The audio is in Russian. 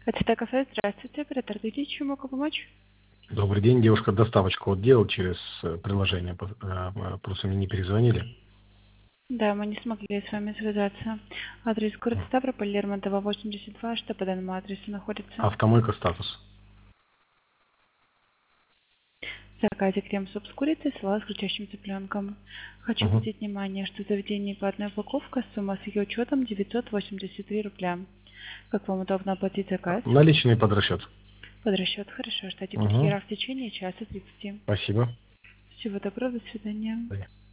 Это кафе, здравствуйте, оператор Дудя, чем могу помочь? Добрый день, девушка доставочку вот делал через приложение, просто мне не перезвонили. Да, мы не смогли с вами связаться. Адрес город Ставрополь, Лермонтова, 82, что по данному адресу находится. Автомойка статус. В заказе крем-суп с курицей, салат с крутящим цыпленком. Хочу Угу. обратить внимание, что в заведении по одной упаковка, сумма с ее учетом 983 рубля. Как вам удобно оплатить заказ? Наличный под расчет. Под расчет, хорошо, ждите Угу. курьера в течение часа 30. Спасибо. Всего доброго, до свидания.